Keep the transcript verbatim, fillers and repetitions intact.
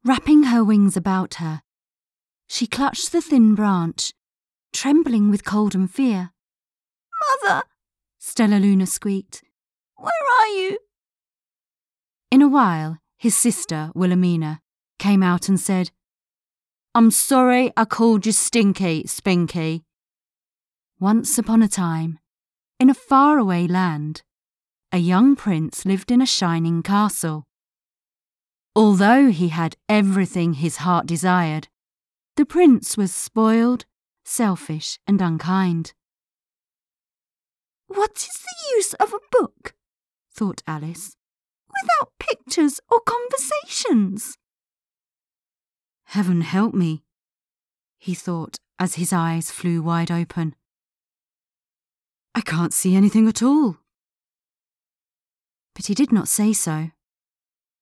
Wrapping her wings about her, she clutched the thin branch, trembling with cold and fear. "Mother," Stellaluna squeaked, "where are you?" In a while, his sister, Wilhelmina, came out and said, "I'm sorry I called you Stinky, Spinky." Once upon a time, in a faraway land, a young prince lived in a shining castle. Although he had everything his heart desired, the prince was spoiled, selfish, and unkind. "What is the use of a book," thought Alice, "without pictures or conversations?" Heaven help me, he thought as his eyes flew wide open. I can't see anything at all. But he did not say so.